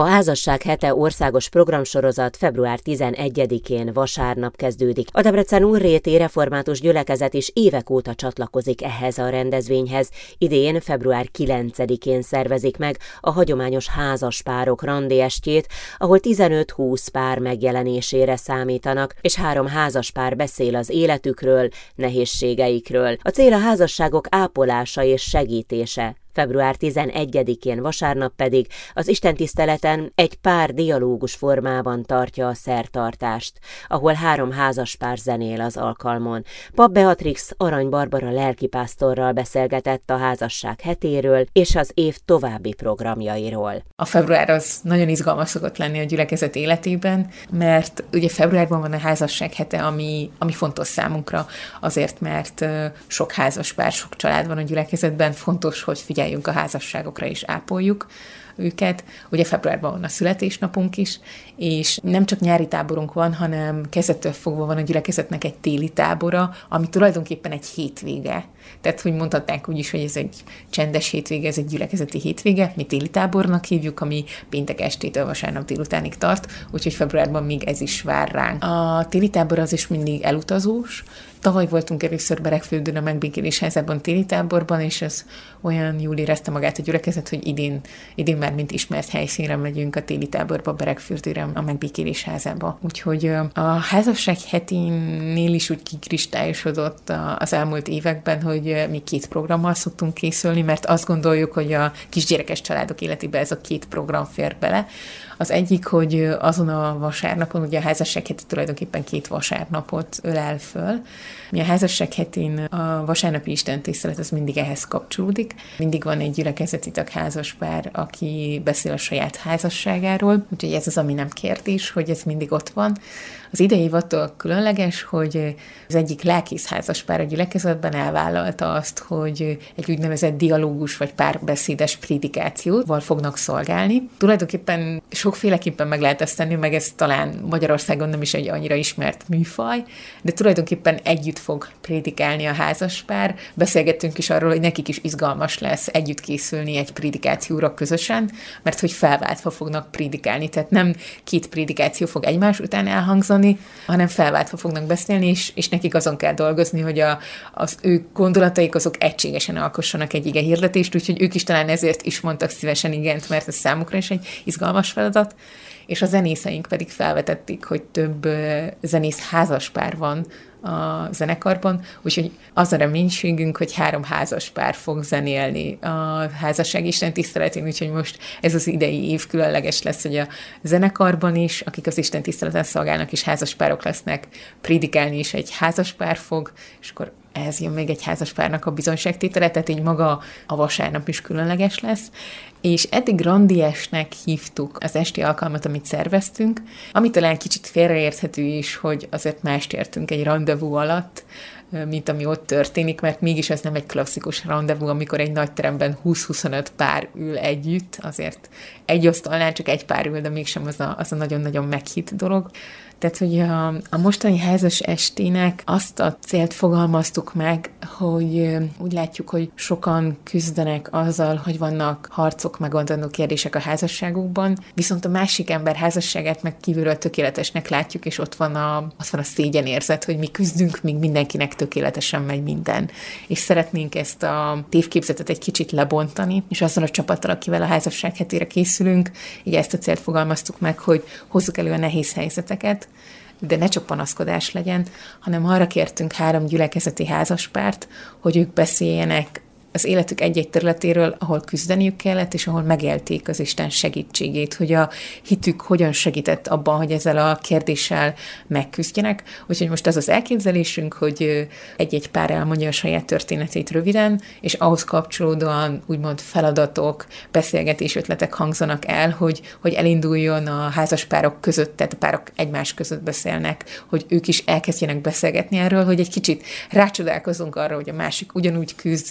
A Házasság hete országos programsorozat február 11-én vasárnap kezdődik. A Debrecen Úrréti Református Gyülekezet is évek óta csatlakozik ehhez a rendezvényhez. Idén február 9-én szervezik meg a hagyományos házaspárok randiestjét, ahol 15-20 pár megjelenésére számítanak, és 3 házaspár beszél az életükről, nehézségeikről. A cél a házasságok ápolása és segítése. Február 11-én vasárnap pedig az istentiszteleten egy pár dialógus formában tartja a szertartást, ahol 3 házaspár zenél az alkalmon. Pap Beatrix Arany Barbara lelkipásztorral beszélgetett a házasság hetéről és az év további programjairól. A február az nagyon izgalmas szokott lenni a gyülekezet életében, mert ugye februárban van a házasság hete, ami fontos számunkra, azért, mert sok házaspár, sok család van a gyülekezetben, fontos, hogy figyeljünk a házasságokra és ápoljuk őket. Ugye februárban van a születésnapunk is, és nem csak nyári táborunk van, hanem kezdettől fogva van a gyülekezetnek egy téli tábora, ami tulajdonképpen egy hétvége. Tehát, hogy mondhatnánk úgy is, hogy ez egy csendes hétvége, ez egy gyülekezeti hétvége, mi téli tábornak hívjuk, ami péntek estétől vasárnap délutánig tart, úgyhogy februárban még ez is vár ránk. A téli tábor az is mindig elutazós. Tavaly voltunk először Beregfürdőn a Megbékélés házában téli táborban, és ez olyan jól érezte magát a gyülekezet, hogy idén már mint ismert helyszínre megyünk a téli táborba, Beregfürdőre, a Megbékélés házába. Úgyhogy a házasság heténél is úgy kikristályosodott az elmúlt években, hogy mi 2 programmal szoktunk készülni, mert azt gondoljuk, hogy a kisgyerekes családok életébe ez a 2 program fér bele. Az egyik, hogy azon a vasárnapon, ugye a házasság heti tulajdonképpen 2 vasárnapot ölel föl. Mi a házasság hetén a vasárnapi istentisztelet az mindig ehhez kapcsolódik. Mindig van egy gyülekezeti tag házaspár, aki beszél a saját házasságáról, úgyhogy ez az, ami nem kérdés, hogy ez mindig ott van. Az idei év attól különleges, hogy az egyik lelkész házaspár a gyülekezetben elvállalta azt, hogy egy úgynevezett dialógus vagy párbeszédes prédikációval fognak szolgálni. Tulajdonképpen sokféleképpen meg lehet ezt tenni, meg ez talán Magyarországon nem is egy annyira ismert műfaj, de tulajdonképpen együtt fog prédikálni a házaspár. Beszélgettünk is arról, hogy nekik is izgalmas lesz együtt készülni egy prédikációra közösen, mert hogy felváltva fognak prédikálni, tehát nem 2 prédikáció fog egymás után elhangzani, hanem felváltva fognak beszélni, és nekik azon kell dolgozni, hogy az ő gondolataik azok egységesen alkossanak egy ige hirdetést, úgyhogy ők is talán ezért is mondtak szívesen igent, mert ez számukra is egy izgalmas feladat, és a zenészeink pedig felvetették, hogy több zenész házaspár van a zenekarban, úgyhogy az a reménységünk, hogy 3 házaspár fog zenélni a házasság istentiszteletén, úgyhogy most ez az idei év különleges lesz, hogy a zenekarban is, akik az istentiszteleten szolgálnak, és házaspárok lesznek, prédikálni is egy házaspár fog, és akkor ehhez jön még egy házaspárnak a bizonyságtétele, tehát így maga a vasárnap is különleges lesz, és eddig randiesnek hívtuk az esti alkalmat, amit szerveztünk, ami talán kicsit félreérthető is, hogy azért mást értünk egy randevú alatt, mint ami ott történik, mert mégis ez nem egy klasszikus randevú, amikor egy nagy teremben 20-25 pár ül együtt, azért egy asztalnál csak egy pár ül, de mégsem az a nagyon-nagyon meghitt dolog. Tehát, hogy a mostani házas estének azt a célt fogalmaztuk meg, hogy úgy látjuk, hogy sokan küzdenek azzal, hogy vannak harcok, megoldandó kérdések a házasságukban, viszont a másik ember házasságát meg kívülről tökéletesnek látjuk, és ott van a szégyenérzet, hogy mi küzdünk, míg mindenkinek tökéletesen megy minden. És szeretnénk ezt a tévképzetet egy kicsit lebontani, és azzal a csapattal, akivel a házasság hetére készülünk, így ezt a célt fogalmaztuk meg, hogy hozzuk elő a nehéz helyzeteket, de ne csak panaszkodás legyen, hanem arra kértünk 3 gyülekezeti házaspárt, hogy ők beszéljenek az életük egy-egy területéről, ahol küzdeniük kellett, és ahol megélték az Isten segítségét, hogy a hitük hogyan segített abban, hogy ezzel a kérdéssel megküzdjenek. Úgyhogy most az az elképzelésünk, hogy egy-egy pár elmondja a saját történetét röviden, és ahhoz kapcsolódóan úgymond feladatok, beszélgetés ötletek hangzanak el, hogy elinduljon a házaspárok között, tehát a párok egymás között beszélnek, hogy ők is elkezdjenek beszélgetni erről, hogy egy kicsit rácsodálkozunk arra, hogy a másik ugyanúgy küzd, mint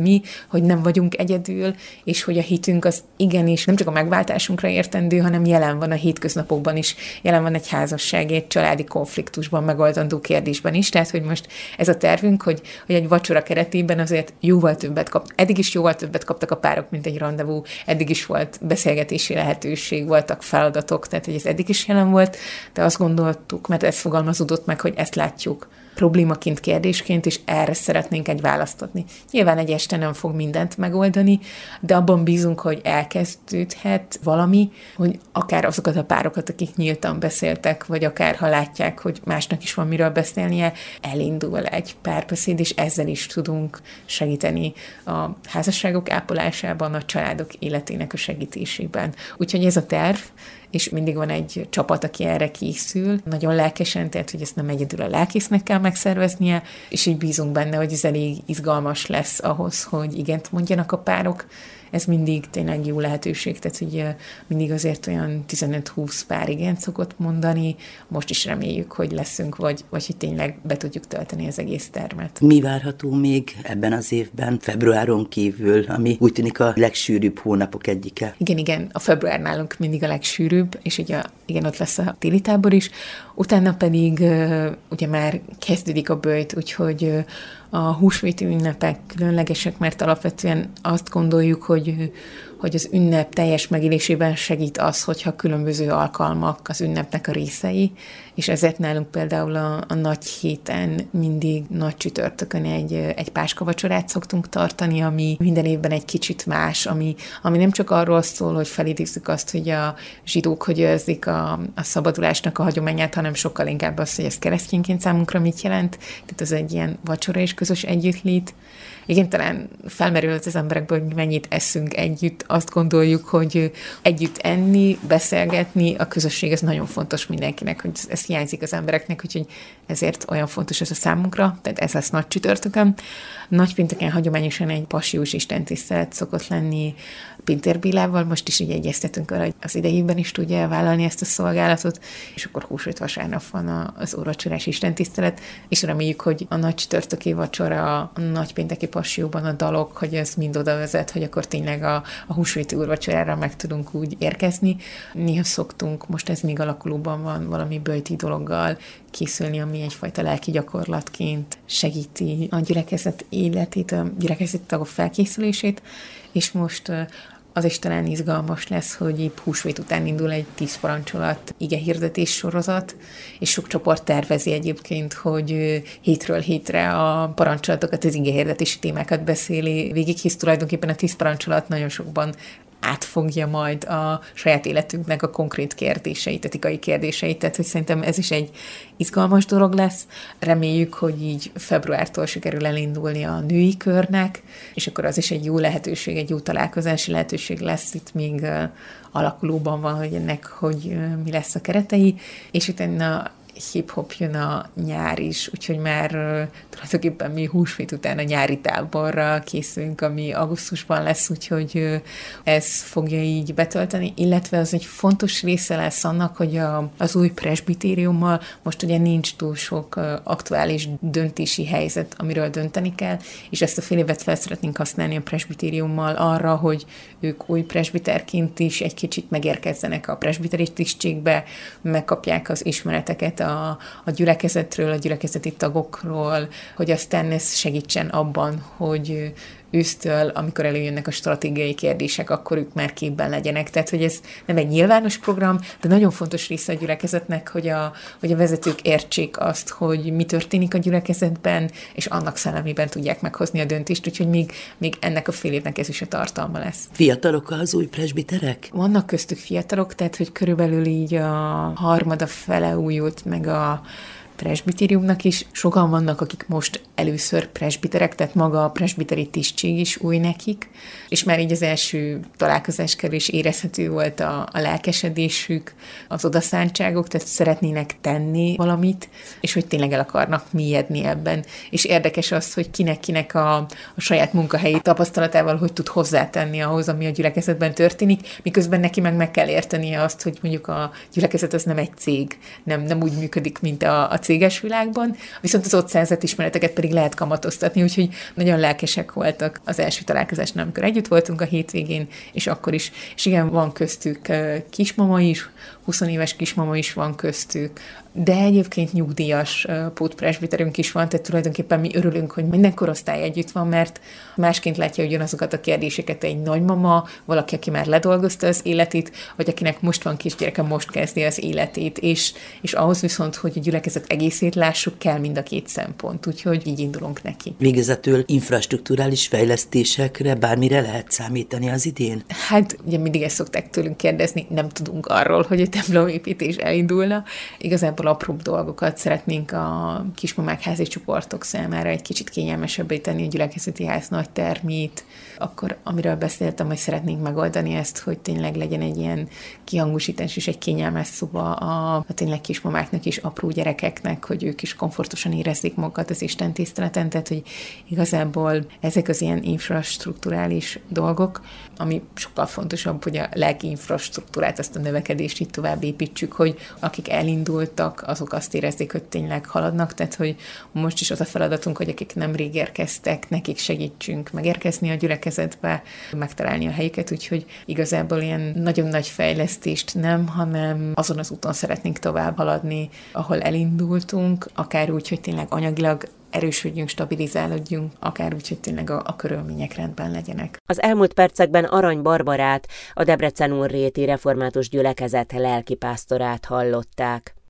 mi, hogy nem vagyunk egyedül, és hogy a hitünk az igenis nem csak a megváltásunkra értendő, hanem jelen van a hétköznapokban is, jelen van egy házassági, egy családi konfliktusban megoldandó kérdésben is, tehát hogy most ez a tervünk, hogy egy vacsora keretében azért eddig is jóval többet kaptak a párok, mint egy randevú, eddig is volt beszélgetési lehetőség, voltak feladatok, tehát hogy ez eddig is jelen volt, de azt gondoltuk, mert ez fogalmazódott meg, hogy ezt látjuk problémaként, kérdésként, és erre szeretnénk egy választ adni. Nyilván egy este nem fog mindent megoldani, de abban bízunk, hogy elkezdődhet valami, hogy akár azokat a párokat, akik nyíltan beszéltek, vagy akár ha látják, hogy másnak is van miről beszélnie, elindul egy párbeszéd, és ezzel is tudunk segíteni a házasságok ápolásában, a családok életének a segítésében. Úgyhogy ez a terv, és mindig van egy csapat, aki erre készül, nagyon lelkesen, tehát hogy ezt nem egyedül a lelkésznek kell megszerveznie, és így bízunk benne, hogy ez elég izgalmas lesz ahhoz, hogy igent mondjanak a párok. Ez mindig tényleg jó lehetőség, tehát hogy mindig azért olyan 15-20 pár igent szokott mondani, most is reméljük, hogy leszünk, vagy hogy tényleg be tudjuk tölteni az egész termet. Mi várható még ebben az évben, februáron kívül, ami úgy tűnik a legsűrűbb hónapok egyike? Igen, a február nálunk mindig a legsűrűbb, és ugye igen, ott lesz a téli tábor is, utána pedig ugye már kezdődik a böjt, úgyhogy a húsvéti ünnepek különlegesek, mert alapvetően azt gondoljuk, hogy az ünnep teljes megélésében segít az, hogyha különböző alkalmak az ünnepnek a részei, és ezért nálunk például a nagy héten mindig nagy csütörtökön egy páskavacsorát szoktunk tartani, ami minden évben egy kicsit más, ami nem csak arról szól, hogy felidézzük azt, hogy a zsidók hogy őrzik a szabadulásnak a hagyományát, hanem sokkal inkább az, hogy ez keresztényként számunkra mit jelent. Tehát ez egy ilyen vacsora és közös együttlét. Igen, talán felmerült az emberekből, hogy mennyit eszünk együtt. Azt gondoljuk, hogy együtt enni, beszélgetni, a közösség, ez nagyon fontos mindenkinek, hogy ez hiányzik az embereknek, úgyhogy ezért olyan fontos ez a számunkra, tehát ez lesz nagy csütörtökön. Nagypénteken hagyományosan egy passiós istentisztelet szokott lenni Pintér Bélával, most is így egyeztetünk arra, hogy az idejében is tudja vállalni ezt a szolgálatot, és akkor húsvét vasárnap van az úrvacsorás istentisztelet, és reméljük, hogy a nagy csütörtöki vacsora, a nagypénteki passióban a dalok, hogy ez mind oda vezet, hogy akkor tényleg a húsvéti úrvacsorára meg tudunk úgy érkezni. Néha szoktunk, most ez még alakulóban van, valami böjti dologgal készülni, ami egyfajta lelki gyakorlatként segíti a gyülekezet életét, a gyülekezeti tagok felkészülését, és most az is talán izgalmas lesz, hogy épp húsvét után indul egy 10 parancsolat igehirdetés sorozat, és sok csoport tervezi egyébként, hogy hétről hétre a parancsolatokat, az igehirdetési témákat beszéli végig, hisz tulajdonképpen a 10 parancsolat nagyon sokban átfogja majd a saját életünknek a konkrét kérdéseit, etikai kérdéseit, tehát hogy szerintem ez is egy izgalmas dolog lesz. Reméljük, hogy így februártól sikerül elindulni a női körnek, és akkor az is egy jó lehetőség, egy jó találkozási lehetőség lesz, itt még alakulóban van, hogy ennek hogy mi lesz a keretei, és utána hip-hop jön a nyár is, úgyhogy már tulajdonképpen mi húsvét után a nyári táborra készülünk, ami augusztusban lesz, úgyhogy ez fogja így betölteni, illetve az egy fontos része lesz annak, hogy az új presbitériummal most ugye nincs túl sok aktuális döntési helyzet, amiről dönteni kell, és ezt a fél évet fel szeretnénk használni a presbitériummal arra, hogy ők új presbiterként is egy kicsit megérkezzenek a presbiteri tisztségbe, megkapják az ismereteket a gyülekezetről, a gyülekezeti tagokról, hogy aztán ez segítsen abban, hogy ősztől, amikor előjönnek a stratégiai kérdések, akkor ők már képben legyenek. Tehát, hogy ez nem egy nyilvános program, de nagyon fontos része a gyülekezetnek, hogy a vezetők értsék azt, hogy mi történik a gyülekezetben, és annak szellemében tudják meghozni a döntést, úgyhogy még ennek a fél évnek ez is a tartalma lesz. Fiatalok az új presbiterek? Vannak köztük fiatalok, tehát, hogy körülbelül így a harmada fele újult meg a presbitériumnak is. Sokan vannak, akik most először presbiterek, tehát maga a presbiteri tisztség is új nekik, és már így az első találkozáskor is érezhető volt a lelkesedésük, az odaszántságok, tehát szeretnének tenni valamit, és hogy tényleg el akarnak mélyedni ebben. És érdekes az, hogy kinek a saját munkahelyi tapasztalatával hogy tud hozzátenni ahhoz, ami a gyülekezetben történik, miközben neki meg kell értenie azt, hogy mondjuk a gyülekezet az nem egy cég, nem úgy működik, mint a céges világban, viszont az ott szerzett ismereteket pedig lehet kamatoztatni, úgyhogy nagyon lelkesek voltak az első találkozásnál, amikor együtt voltunk a hétvégén, és akkor is. És igen, van köztük kismama is, 20 éves kismama is van köztük, de egyébként nyugdíjas pótpresbiterünk is van, tehát tulajdonképpen mi örülünk, hogy minden korosztály együtt van, mert másként látja ugyanazokat a kérdéseket egy nagymama, valaki, aki már ledolgozta az életét, vagy akinek most van kisgyereke, most kezdi az életét, és ahhoz viszont, hogy a gyülekezet egészét lássuk, kell mind a két szempont, úgyhogy így indulunk neki. Végezetül infrastrukturális fejlesztésekre bármire lehet számítani az idén? Hát ugye mindig ezt szokták tőlünk kérdezni, nem tudunk arról, hogy a templomépítés elindulna. Igazából apróbb dolgokat szeretnénk a kismamák házi csoportok számára egy kicsit kényelmesebbé tenni a gyülekezeti ház nagy termét. Akkor amiről beszéltem, hogy szeretnénk megoldani ezt, hogy tényleg legyen egy ilyen kihangosítás és egy kényelmes szoba a tényleg kismamáknak és apró gyerekeknek, hogy ők is komfortosan érezzék magukat az Isten tiszteleten, tehát hogy igazából ezek az ilyen infrastrukturális dolgok, ami sokkal fontosabb, hogy a lelki infrastruktúrát, azt a növekedést így tovább építsük, hogy akik elindultak, azok azt érezzék, hogy tényleg haladnak, tehát hogy most is az a feladatunk, hogy akik nemrég érkeztek, nekik segítsünk megérkezni a gyülekezetbe, megtalálni a helyüket, úgyhogy igazából ilyen nagyon nagy fejlesztést nem, hanem azon az úton szeretnénk tovább haladni, ahol elindultunk, akár úgy, hogy tényleg anyagilag erősödjünk, stabilizálódjunk, akár úgy, hogy tényleg a körülmények rendben legyenek. Az elmúlt percekben Arany Barbarát, a Debrecen-Újréti Református Gyülekezet lelkipásztorát hallották.